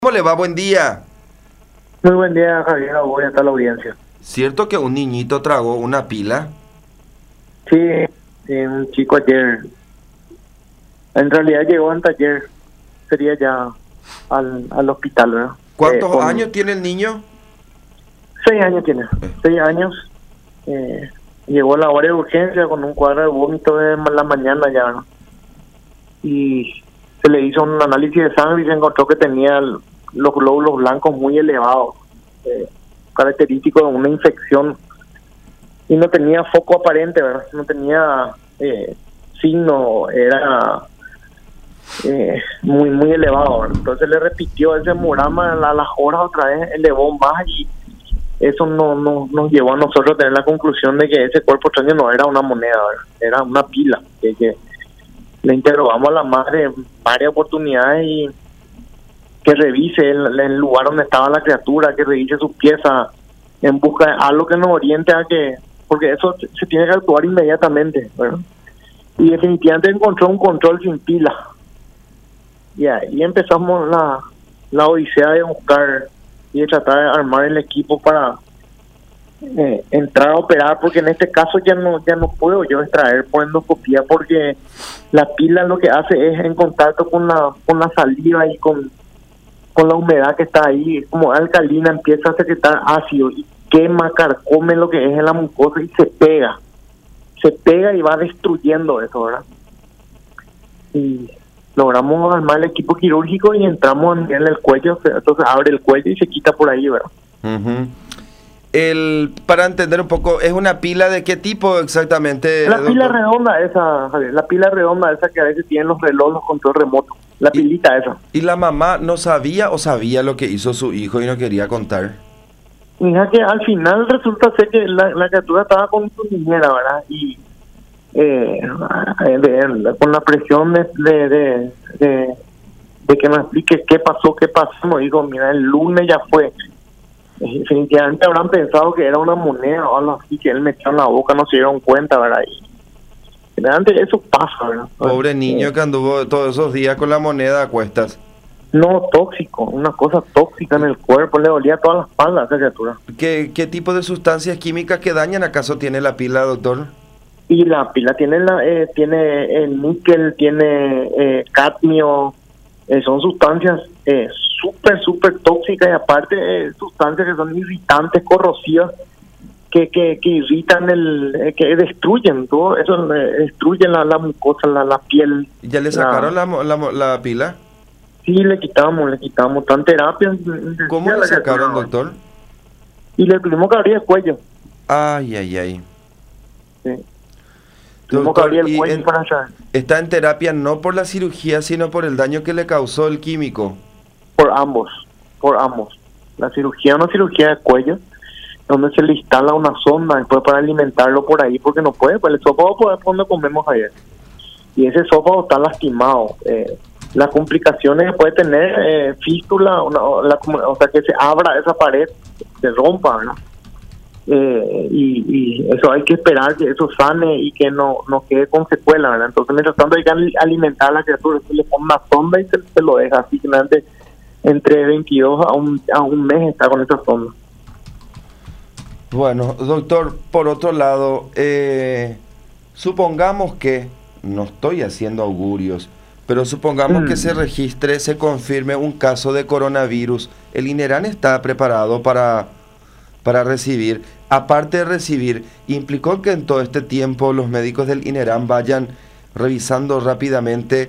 ¿Cómo le va? Buen día. Muy buen día, Javier. Voy a estar la audiencia. ¿Cierto que un niñito tragó una pila? Sí, sí, un chico ayer. En realidad llegó anteayer. Sería ya al hospital, ¿verdad? ¿Cuántos Con años tiene el niño? 6 años tiene. 6 años. Llegó a la hora de urgencia con un cuadro de vómito de la mañana ya, ¿verdad? Y se le hizo un análisis de sangre y se encontró que tenía los glóbulos blancos muy elevados, característico de una infección, y no tenía foco aparente, ¿verdad? No tenía signo, era muy elevado, ¿verdad? Entonces le repitió ese hemograma a las horas otra vez, elevó más, y eso nos llevó a nosotros a tener la conclusión de que ese cuerpo extraño no era una moneda, ¿verdad? Era una pila. Que le interrogamos a la madre en varias oportunidades y que revise el lugar donde estaba la criatura, que revise sus piezas en busca de algo que nos oriente a que, porque eso se tiene que actuar inmediatamente, ¿verdad? Y definitivamente encontró un control sin pila. Y ahí empezamos la odisea de buscar y de tratar de armar el equipo para entrar a operar, porque en este caso ya no puedo yo extraer por endoscopía, porque la pila lo que hace es, en contacto con la saliva y con la humedad que está ahí, como alcalina, empieza a secretar ácido y quema, carcome lo que es en la mucosa y se pega y va destruyendo eso, ¿verdad? Y logramos armar el equipo quirúrgico y entramos en el cuello, entonces abre el cuello y se quita por ahí, ¿verdad? Ujú. Para entender un poco, ¿es una pila de qué tipo exactamente, La doctor? pila redonda esa, Javier, la pila redonda esa que a veces tienen los relojes, los control remoto, la pilita esa. ¿Y la mamá no sabía o sabía lo que hizo su hijo y no quería contar? Mira que al final resulta ser que la criatura estaba con su niñera, ¿verdad? Y con la presión de que me explique qué pasó, me dijo, mira, el lunes ya fue. Definitivamente habrán pensado que era una moneda o algo así que él metió en la boca, no se dieron cuenta, ¿verdad? Y generalmente eso pasa, ¿verdad? Pobre niño que anduvo todos esos días con la moneda a cuestas. No, tóxico, una cosa tóxica en el cuerpo, le dolía toda la espalda a esa criatura. ¿Qué tipo de sustancias químicas que dañan acaso tiene la pila, doctor? Y la pila tiene tiene níquel, tiene cadmio, son sustancias súper tóxicas, y aparte sustancias que son irritantes, corrosivas, que irritan, que destruyen todo eso, destruyen la mucosa, la piel. ¿Ya le sacaron la pila? Sí, le quitamos, están terapias. ¿Cómo le sacaron, doctor? Y le tuvimos que abrir el cuello. Ay. Sí. Tuvimos que abrir el cuello para allá. Está en terapia no por la cirugía, sino por el daño que le causó el químico. Por ambos. La cirugía es una cirugía de cuello, donde se le instala una sonda después para alimentarlo por ahí, porque no puede, pues el esófago es donde comemos ayer. Y ese esófago está lastimado. Las complicaciones que puede tener, fístula, o sea, que se abra esa pared, se rompa, ¿no? Y eso hay que esperar que eso sane y que no quede con secuela, ¿verdad? Entonces, mientras tanto hay que alimentar a la criatura, se le pone una sonda y se lo deja así, que entre 22 a un mes está con esa sonda. Bueno, doctor, por otro lado, supongamos que, no estoy haciendo augurios, pero supongamos que se registre, se confirme un caso de coronavirus. ¿El INERAN está preparado para recibir? Aparte de recibir, ¿implicó que en todo este tiempo los médicos del INERAN vayan revisando rápidamente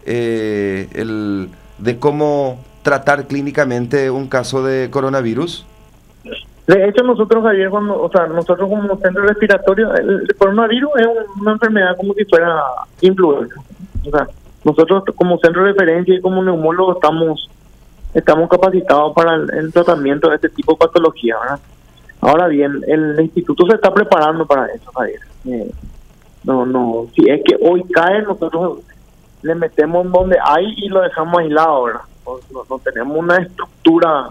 de cómo tratar clínicamente un caso de coronavirus? De hecho, nosotros, Javier, nosotros como centro respiratorio, el coronavirus es una enfermedad como si fuera influenza. O sea, nosotros como centro de referencia y como neumólogos estamos capacitados para el tratamiento de este tipo de patología, ¿verdad? Ahora bien, el instituto se está preparando para eso, Javier. Si es que hoy cae, nosotros le metemos donde hay y lo dejamos aislado, ¿verdad? No tenemos una estructura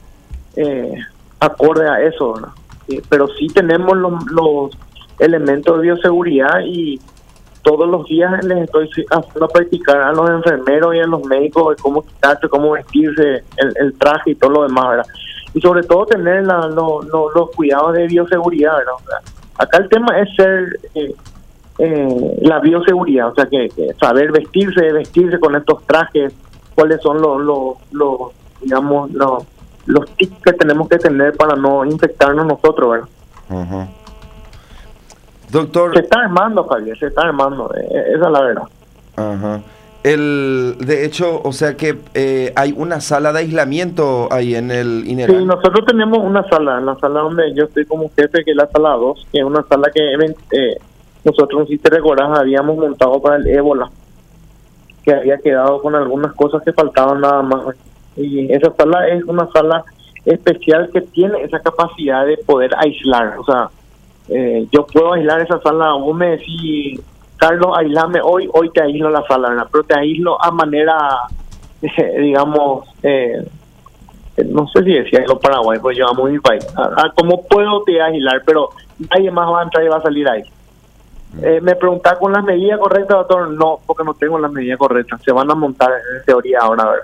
acorde a eso, ¿verdad? Pero sí tenemos los elementos de bioseguridad y todos los días les estoy haciendo practicar a los enfermeros y a los médicos de cómo quitarse, cómo vestirse, el traje y todo lo demás, ¿verdad? Y sobre todo tener los cuidados de bioseguridad, ¿verdad? O sea, acá el tema es ser la bioseguridad, o sea, que saber vestirse con estos trajes, cuáles son digamos, los tips que tenemos que tener para no infectarnos nosotros, ¿verdad? Ajá. Doctor... Se está armando, Javier, se está armando, esa es la verdad. Ajá. De hecho, o sea que hay una sala de aislamiento ahí en el INERAN. Sí, nosotros tenemos una sala, la sala donde yo estoy como jefe, que es la sala 2, que es una sala que nosotros, si te recordás, habíamos montado para el ébola, que había quedado con algunas cosas que faltaban nada más. Y esa sala es una sala especial que tiene esa capacidad de poder aislar. O sea, yo puedo aislar esa sala. Vos me decís, Carlos, aislame hoy te aíslo la sala, ¿verdad? Pero te aíslo a manera, digamos, no sé si decía los Paraguay, pues llevamos mi país. Como puedo te aislar, pero nadie más va a entrar y va a salir ahí. Me preguntaba con las medidas correctas, doctor. No, porque no tengo las medidas correctas. Se van a montar en teoría ahora, a ver.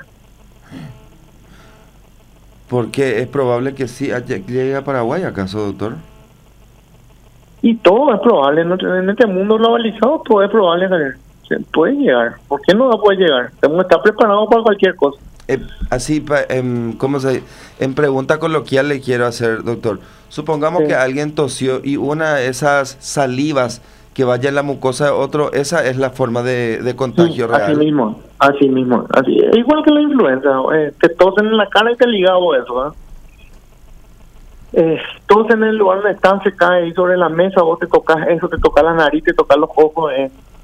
Porque es probable que sí llegue a Paraguay, ¿acaso, doctor? Y todo es probable. En este mundo globalizado todo es probable, Javier. Se puede llegar. ¿Por qué no va a poder llegar? Tenemos que estar preparados para cualquier cosa. Así, ¿cómo se dice? En pregunta coloquial le quiero hacer, doctor. Supongamos que alguien tosió y una de esas salivas que vaya en la mucosa de otro, esa es la forma de contagio real. Así mismo. Es igual que la influenza. Te tosen en la cara y te ligado eso, tosen en el lugar donde están, se cae ahí sobre la mesa, vos te tocas eso, te tocas la nariz, te tocas los ojos,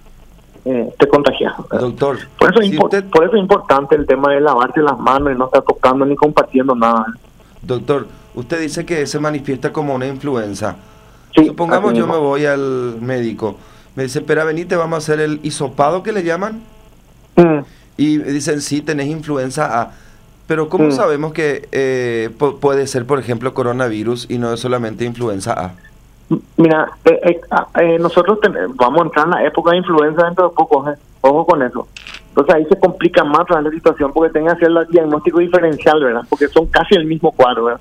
te contagias. Doctor, por eso es importante el tema de lavarse las manos y no estar tocando ni compartiendo nada. Doctor, usted dice que se manifiesta como una influenza. Sí, supongamos yo me voy al médico, me dice, espera, venite, vamos a hacer el hisopado que le llaman, y dicen, sí, tenés influenza A, pero ¿cómo sabemos que puede ser, por ejemplo, coronavirus y no es solamente influenza A? Mira, nosotros vamos a entrar en la época de influenza dentro de poco, ojo con eso. Entonces ahí se complica más la situación porque tenga que hacer el diagnóstico diferencial, ¿verdad? Porque son casi el mismo cuadro, ¿verdad?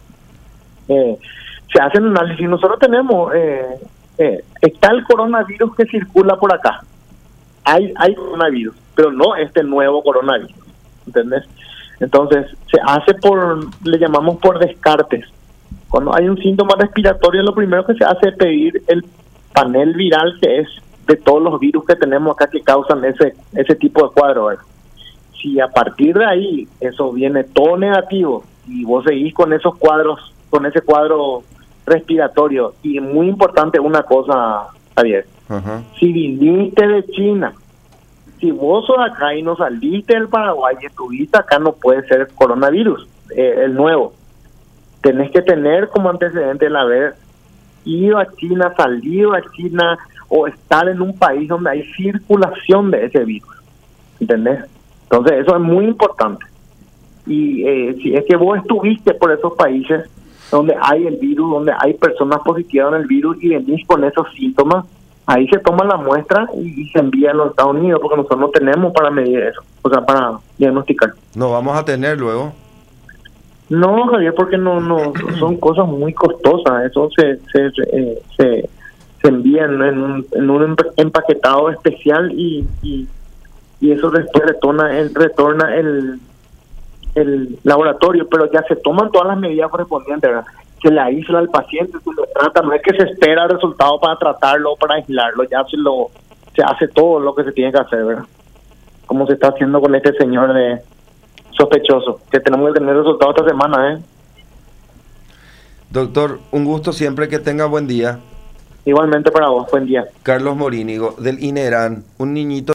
Se hacen análisis. Nosotros tenemos, está el coronavirus que circula por acá. Hay coronavirus, pero no este nuevo coronavirus, ¿entendés? Entonces se hace le llamamos por descartes. Cuando hay un síntoma respiratorio, lo primero que se hace es pedir el panel viral, que es de todos los virus que tenemos acá que causan ese tipo de cuadro, ¿verdad? Si a partir de ahí eso viene todo negativo y vos seguís con esos cuadros, con ese cuadro respiratorio, y muy importante una cosa, Javier, si viniste de China, si vos sos acá y no saliste del Paraguay y estuviste acá, no puede ser coronavirus, el nuevo. Tenés que tener como antecedente el haber ido a China, salido a China o estar en un país donde hay circulación de ese virus, ¿entendés? Entonces eso es muy importante. Y si es que vos estuviste por esos países donde hay el virus, donde hay personas positivas en el virus y venís con esos síntomas, ahí se toma la muestra y se envía a los Estados Unidos, porque nosotros no tenemos para medir eso, o sea, para diagnosticar. ¿No vamos a tener luego? No, Javier, porque no son cosas muy costosas. Eso se envía en un empaquetado especial y eso después retorna el laboratorio, pero ya se toman todas las medidas correspondientes, ¿verdad? Se le aísla al paciente, se lo trata, no es que se espera el resultado para tratarlo o para aislarlo, ya se hace todo lo que se tiene que hacer, ¿verdad? Como se está haciendo con este señor de sospechoso, que tenemos que tener resultados esta semana, Doctor, un gusto siempre, que tenga buen día. Igualmente para vos, buen día. Carlos Morínigo, del INERAN, un niñito